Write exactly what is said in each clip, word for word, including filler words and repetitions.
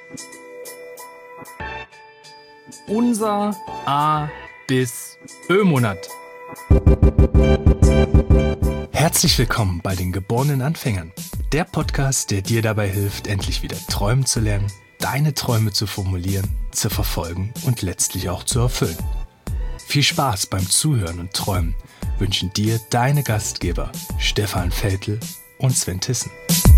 Unser A bis Ö-Monat. Herzlich willkommen bei den geborenen Anfängern. Der Podcast, der dir dabei hilft, endlich wieder träumen zu lernen, deine Träume zu formulieren, zu verfolgen und letztlich auch zu erfüllen. Viel Spaß beim Zuhören und Träumen wünschen dir deine Gastgeber Stefan Veltl und Sven Tissen.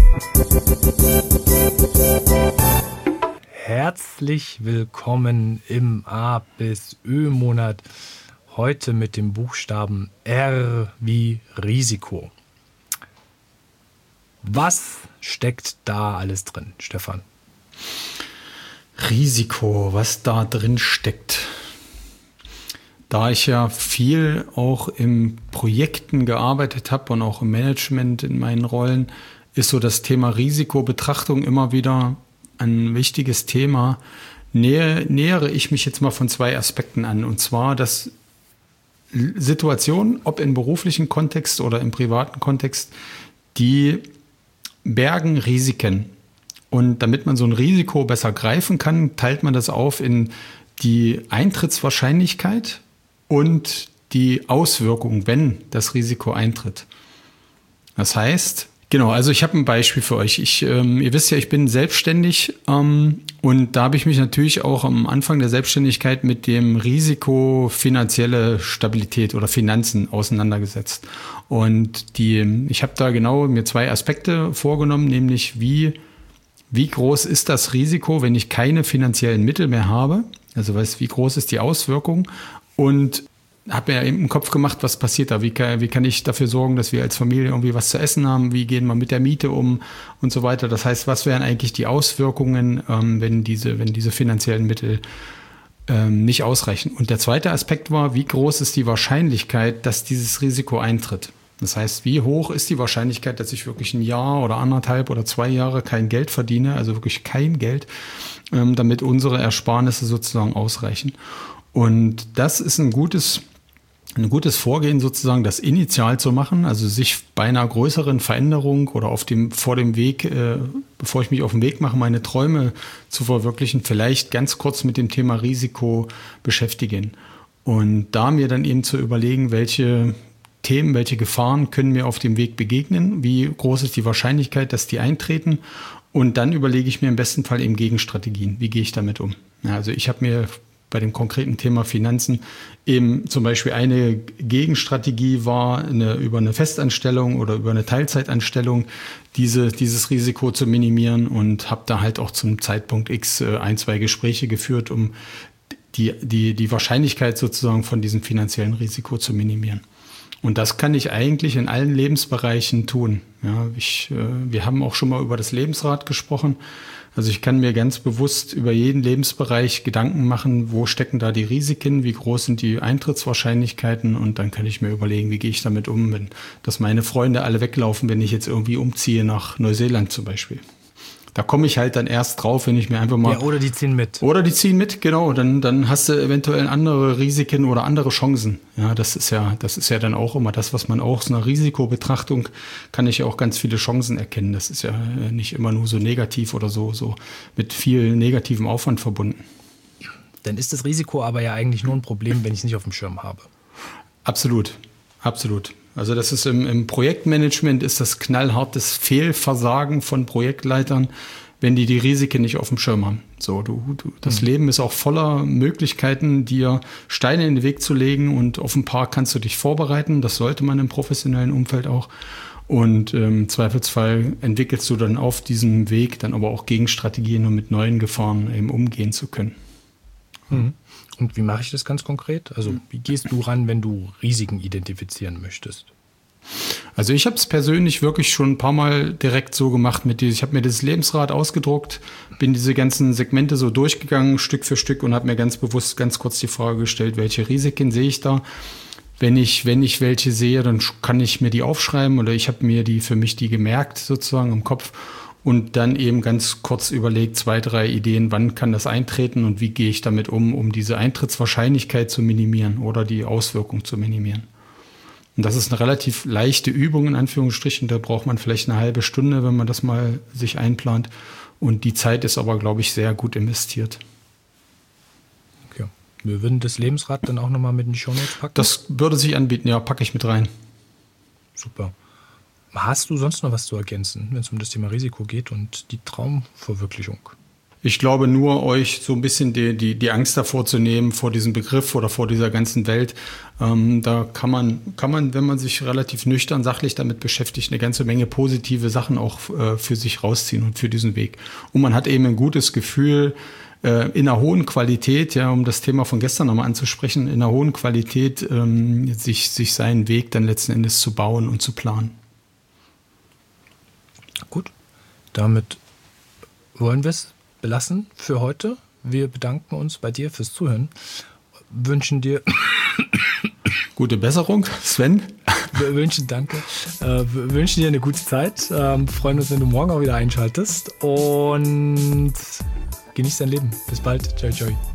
Herzlich willkommen im A bis Ö-Monat. Heute mit dem Buchstaben R wie Risiko. Was steckt da alles drin, Stefan? Risiko, was da drin steckt. Da ich ja viel auch in Projekten gearbeitet habe und auch im Management in meinen Rollen, ist so das Thema Risikobetrachtung immer wieder ein wichtiges Thema. Nähe, nähere ich mich jetzt mal von zwei Aspekten an. Und zwar, dass Situationen, ob im beruflichen Kontext oder im privaten Kontext, die bergen Risiken. Und damit man so ein Risiko besser greifen kann, teilt man das auf in die Eintrittswahrscheinlichkeit und die Auswirkungen, wenn das Risiko eintritt. Das heißt, genau, also ich habe ein Beispiel für euch. Ich, ähm, ihr wisst ja, ich bin selbstständig ähm, und da habe ich mich natürlich auch am Anfang der Selbstständigkeit mit dem Risiko finanzielle Stabilität oder Finanzen auseinandergesetzt. Und die, ich habe da genau mir zwei Aspekte vorgenommen, nämlich wie, wie groß ist das Risiko, wenn ich keine finanziellen Mittel mehr habe? Also was, wie groß ist die Auswirkung? Und habe mir im Kopf gemacht, was passiert da? Wie kann, wie kann ich dafür sorgen, dass wir als Familie irgendwie was zu essen haben? Wie gehen wir mit der Miete um und so weiter? Das heißt, was wären eigentlich die Auswirkungen, ähm, wenn diese, wenn diese finanziellen Mittel ähm, nicht ausreichen? Und der zweite Aspekt war, wie groß ist die Wahrscheinlichkeit, dass dieses Risiko eintritt? Das heißt, wie hoch ist die Wahrscheinlichkeit, dass ich wirklich ein Jahr oder anderthalb oder zwei Jahre kein Geld verdiene, also wirklich kein Geld, ähm, damit unsere Ersparnisse sozusagen ausreichen? Und das ist ein gutes Ein gutes Vorgehen sozusagen, das initial zu machen, also sich bei einer größeren Veränderung oder auf dem, vor dem Weg, äh, bevor ich mich auf den Weg mache, meine Träume zu verwirklichen, vielleicht ganz kurz mit dem Thema Risiko beschäftigen. Und da mir dann eben zu überlegen, welche Themen, welche Gefahren können mir auf dem Weg begegnen, wie groß ist die Wahrscheinlichkeit, dass die eintreten. Und dann überlege ich mir im besten Fall eben Gegenstrategien. Wie gehe ich damit um? Ja, also ich habe mir bei dem konkreten Thema Finanzen eben zum Beispiel eine Gegenstrategie war, eine, über eine Festanstellung oder über eine Teilzeitanstellung diese, dieses Risiko zu minimieren und habe da halt auch zum Zeitpunkt X ein, zwei Gespräche geführt, um die, die, die Wahrscheinlichkeit sozusagen von diesem finanziellen Risiko zu minimieren. Und das kann ich eigentlich in allen Lebensbereichen tun. Ja, ich, wir haben auch schon mal über das Lebensrad gesprochen. Also ich kann mir ganz bewusst über jeden Lebensbereich Gedanken machen, wo stecken da die Risiken, wie groß sind die Eintrittswahrscheinlichkeiten und dann kann ich mir überlegen, wie gehe ich damit um, wenn dass meine Freunde alle weglaufen, wenn ich jetzt irgendwie umziehe nach Neuseeland zum Beispiel. Da komme ich halt dann erst drauf, wenn ich mir einfach mal... Ja, oder die ziehen mit. Oder die ziehen mit, genau. Dann, dann hast du eventuell andere Risiken oder andere Chancen. Ja, das ist ja, das ist ja dann auch immer das, was man auch aus einer Risikobetrachtung kann ich ja auch ganz viele Chancen erkennen. Das ist ja nicht immer nur so negativ oder so, so mit viel negativem Aufwand verbunden. Dann ist das Risiko aber ja eigentlich nur ein Problem, wenn ich es nicht auf dem Schirm habe. Absolut, absolut. Also das ist im, im Projektmanagement ist das knallhartes Fehlversagen von Projektleitern, wenn die die Risiken nicht auf dem Schirm haben. So, du, du, das mhm. Leben ist auch voller Möglichkeiten, dir Steine in den Weg zu legen und auf ein paar kannst du dich vorbereiten. Das sollte man im professionellen Umfeld auch. Und im Zweifelsfall entwickelst du dann auf diesem Weg dann aber auch Gegenstrategien, um mit neuen Gefahren eben umgehen zu können. Mhm. Und wie mache ich das ganz konkret? Also wie gehst du ran, wenn du Risiken identifizieren möchtest? Also ich habe es persönlich wirklich schon ein paar Mal direkt so gemacht. Mit dieses, ich habe mir das Lebensrad ausgedruckt, bin diese ganzen Segmente so durchgegangen, Stück für Stück und habe mir ganz bewusst ganz kurz die Frage gestellt, welche Risiken sehe ich da? Wenn ich, wenn ich welche sehe, dann kann ich mir die aufschreiben oder ich habe mir die für mich die gemerkt sozusagen im Kopf. Und dann eben ganz kurz überlegt, zwei, drei Ideen, wann kann das eintreten und wie gehe ich damit um, um diese Eintrittswahrscheinlichkeit zu minimieren oder die Auswirkung zu minimieren. Und das ist eine relativ leichte Übung, in Anführungsstrichen. Da braucht man vielleicht eine halbe Stunde, wenn man das mal sich einplant. Und die Zeit ist aber, glaube ich, sehr gut investiert. Okay. Wir würden das Lebensrad dann auch nochmal mit in die Shownotes packen? Das würde sich anbieten, ja, packe ich mit rein. Super. Hast du sonst noch was zu ergänzen, wenn es um das Thema Risiko geht und die Traumverwirklichung? Ich glaube nur, euch so ein bisschen die, die, die Angst davor zu nehmen, vor diesem Begriff oder vor dieser ganzen Welt. Ähm, da kann man, kann man, wenn man sich relativ nüchtern, sachlich damit beschäftigt, eine ganze Menge positive Sachen auch äh, für sich rausziehen und für diesen Weg. Und man hat eben ein gutes Gefühl, äh, in einer hohen Qualität, ja, um das Thema von gestern nochmal anzusprechen, in einer hohen Qualität ähm, sich, sich seinen Weg dann letzten Endes zu bauen und zu planen. Gut, damit wollen wir es belassen für heute. Wir bedanken uns bei dir fürs Zuhören. Wünschen dir gute Besserung, Sven. Wir wünschen, danke. Äh, wir wünschen dir eine gute Zeit. Ähm, freuen uns, wenn du morgen auch wieder einschaltest. Und genieß dein Leben. Bis bald. Ciao, ciao.